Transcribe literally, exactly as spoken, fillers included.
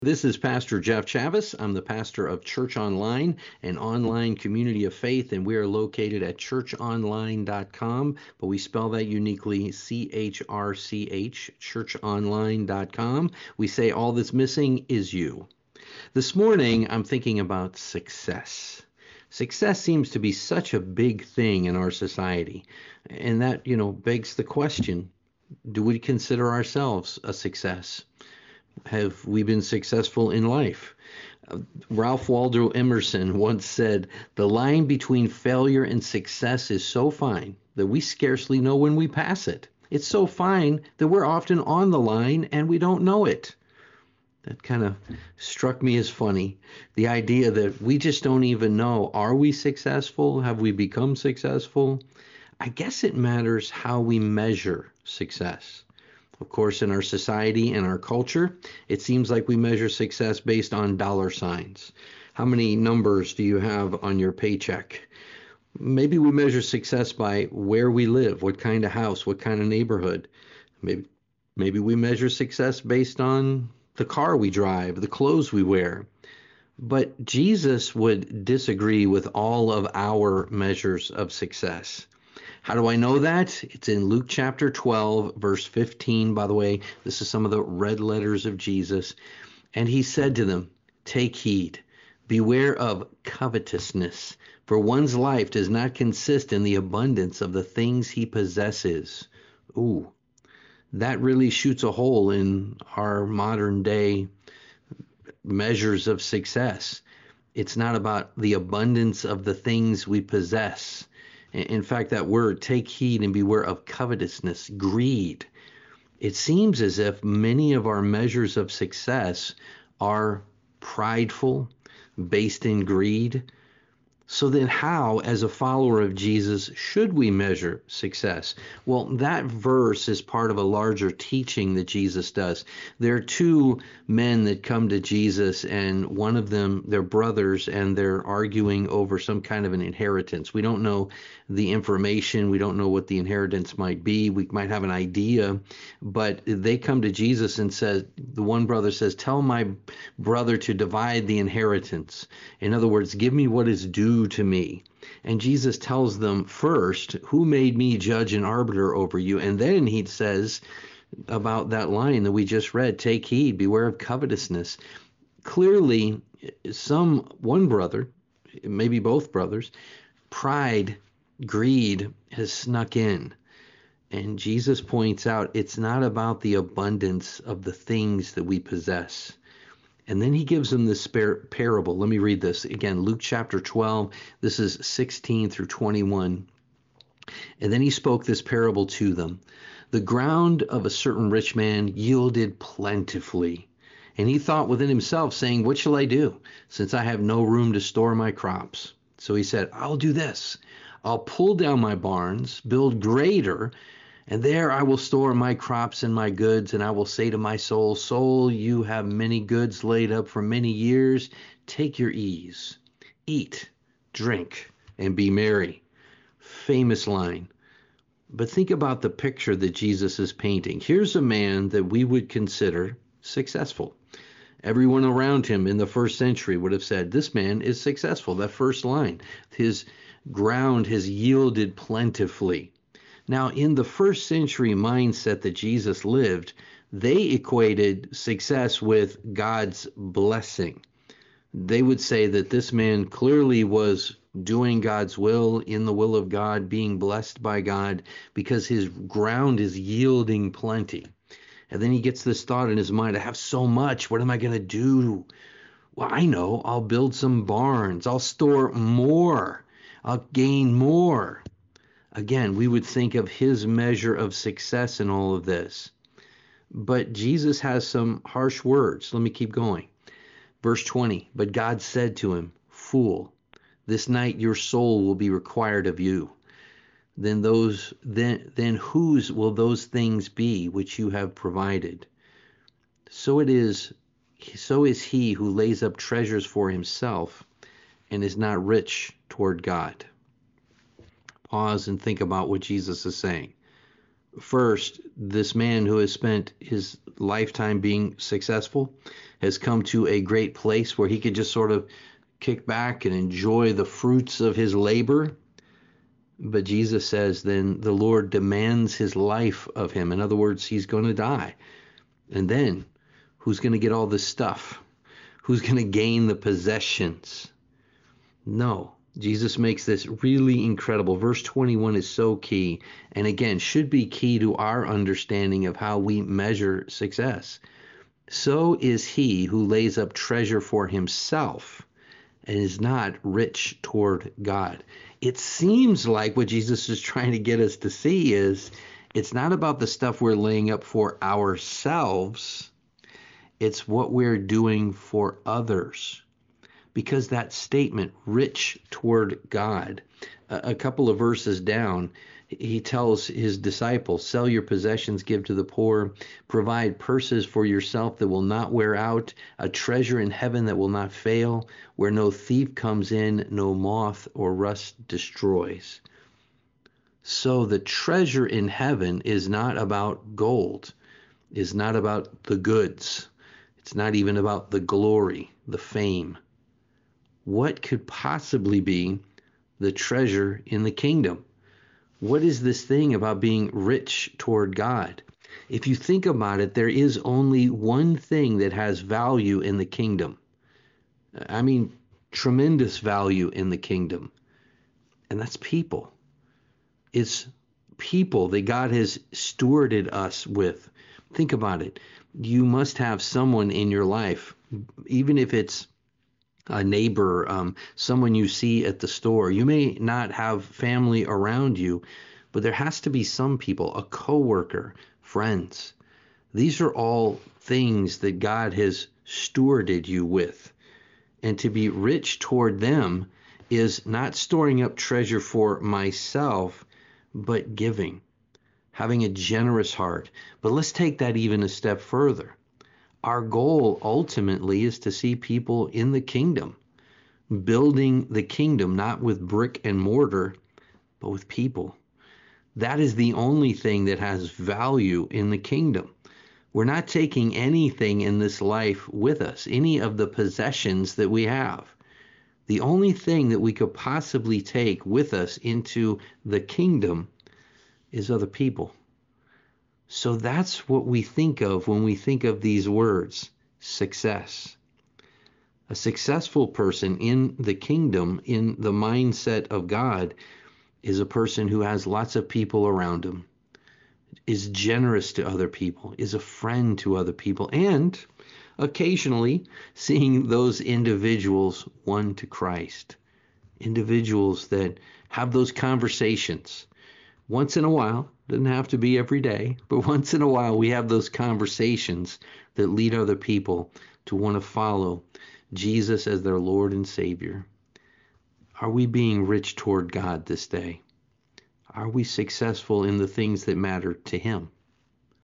This is Pastor Jeff Chavis. I'm the pastor of Church Online, an online community of faith, and we are located at church online dot com, but we spell that uniquely, C H R C H, church online dot com. We say all that's missing is you. This morning, I'm thinking about success. Success seems to be such a big thing in our society, and that, you know, begs the question, do we consider ourselves a success? Have we been successful in life? Uh, Ralph Waldo Emerson once said, "The line between failure and success is so fine that we scarcely know when we pass it. It's so fine that we're often on the line and we don't know it." That kind of struck me as funny. The idea that we just don't even know, are we successful? Have we become successful? I guess it matters how we measure success. Of course, in our society and our culture, it seems like we measure success based on dollar signs. How many numbers do you have on your paycheck? Maybe we measure success by where we live, what kind of house, what kind of neighborhood. Maybe, maybe we measure success based on the car we drive, the clothes we wear. But Jesus would disagree with all of our measures of success. How do I know that? It's in Luke chapter twelve, verse fifteen. By the way, this is some of the red letters of Jesus. And he said to them, "Take heed, beware of covetousness, for one's life does not consist in the abundance of the things he possesses." Ooh, that really shoots a hole in our modern day measures of success. It's not about the abundance of the things we possess. In fact, that word, take heed and beware of covetousness, greed. It seems as if many of our measures of success are prideful, based in greed. So then how, as a follower of Jesus, should we measure success? Well, that verse is part of a larger teaching that Jesus does. There are two men that come to Jesus, and one of them, they're brothers, and they're arguing over some kind of an inheritance. We don't know the information. We don't know what the inheritance might be. We might have an idea, but they come to Jesus and says, the one brother says, "Tell my brother to divide the inheritance." In other words, give me what is due to me. And Jesus tells them first, "Who made me judge and arbiter over you?" And then he says about that line that we just read, "Take heed, beware of covetousness." Clearly, some one brother, maybe both brothers, pride, greed has snuck in. And Jesus points out it's not about the abundance of the things that we possess. And then he gives them this parable. Let me read this again. Luke chapter twelve, this is sixteen through twenty-one. "And then he spoke this parable to them. The ground of a certain rich man yielded plentifully. And he thought within himself, saying, 'What shall I do, since I have no room to store my crops?' So he said, 'I'll do this. I'll pull down my barns, build greater, and there I will store my crops and my goods, and I will say to my soul, Soul, you have many goods laid up for many years. Take your ease. Eat, drink, and be merry.'" Famous line. But think about the picture that Jesus is painting. Here's a man that we would consider successful. Everyone around him in the first century would have said, this man is successful. That first line, his ground has yielded plentifully. Now, in the first century mindset that Jesus lived, they equated success with God's blessing. They would say that this man clearly was doing God's will, in the will of God, being blessed by God, because his ground is yielding plenty. And then he gets this thought in his mind, I have so much, what am I going to do? Well, I know, I'll build some barns, I'll store more, I'll gain more. Again, we would think of his measure of success in all of this. But Jesus has some harsh words. Let me keep going. Verse twenty, "But God said to him, 'Fool, this night your soul will be required of you. Then those then then whose will those things be which you have provided?' So it is so is he who lays up treasures for himself and is not rich toward God." Pause and think about what Jesus is saying. First, this man who has spent his lifetime being successful has come to a great place where he could just sort of kick back and enjoy the fruits of his labor. But Jesus says then the Lord demands his life of him. In other words, he's going to die. And then who's going to get all this stuff? Who's going to gain the possessions? No. Jesus makes this really incredible. Verse twenty-one is so key, and again, should be key to our understanding of how we measure success. So is he who lays up treasure for himself and is not rich toward God. It seems like what Jesus is trying to get us to see is it's not about the stuff we're laying up for ourselves. It's what we're doing for others. Because that statement, rich toward God, a, a couple of verses down, he tells his disciples, sell your possessions, give to the poor, provide purses for yourself that will not wear out, a treasure in heaven that will not fail, where no thief comes in, no moth or rust destroys. So the treasure in heaven is not about gold, is not about the goods. It's not even about the glory, the fame. What could possibly be the treasure in the kingdom? What is this thing about being rich toward God? If you think about it, there is only one thing that has value in the kingdom. I mean, tremendous value in the kingdom. And that's people. It's people that God has stewarded us with. Think about it. You must have someone in your life, even if it's a neighbor, um, someone you see at the store. You may not have family around you, but there has to be some people, a coworker, friends. These are all things that God has stewarded you with. And to be rich toward them is not storing up treasure for myself, but giving, having a generous heart. But let's take that even a step further. Our goal ultimately is to see people in the kingdom, building the kingdom, not with brick and mortar, but with people. That is the only thing that has value in the kingdom. We're not taking anything in this life with us, any of the possessions that we have. The only thing that we could possibly take with us into the kingdom is other people. So that's what we think of when we think of these words, success. A successful person in the kingdom, in the mindset of God, is a person who has lots of people around him, is generous to other people, is a friend to other people, and occasionally seeing those individuals won to Christ. Individuals that have those conversations. Once in a while, doesn't have to be every day, but once in a while we have those conversations that lead other people to want to follow Jesus as their Lord and Savior. Are we being rich toward God this day? Are we successful in the things that matter to Him?